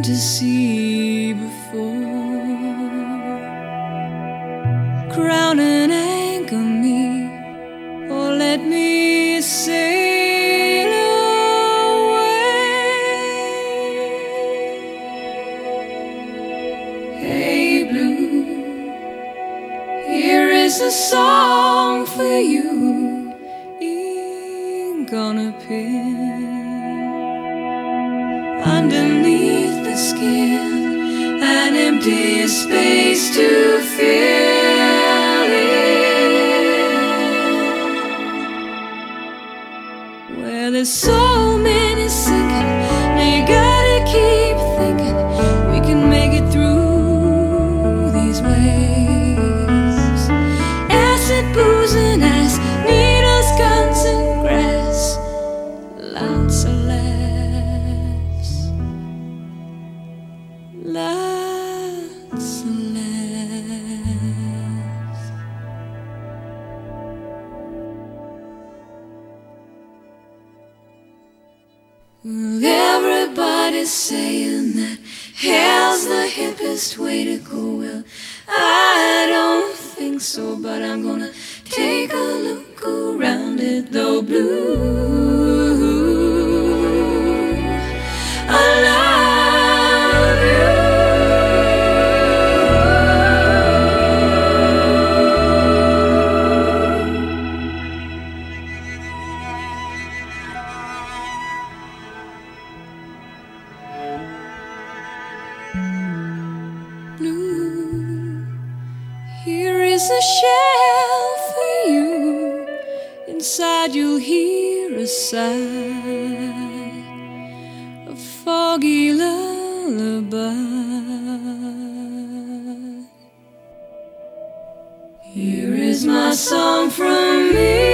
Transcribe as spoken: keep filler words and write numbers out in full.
fantasy before. Crown and anchor me, or let me sail away. Hey blue, here is a song for you, ink on a pen. Underneath the skin, an empty space to fill in, where there's so many sinking. Now you gotta keep thinking we can make it through these waves. Acid, booze and ice, needles, guns and grass, lots of laughs, lots of laughs. Well, everybody's saying that hell's the hippest way to go. Well, I don't think so, but I'm gonna take a look around it, though blue. I love you. Blue, here is a shell for you. Inside you'll hear a sigh, a foggy lullaby. Here is my song from me.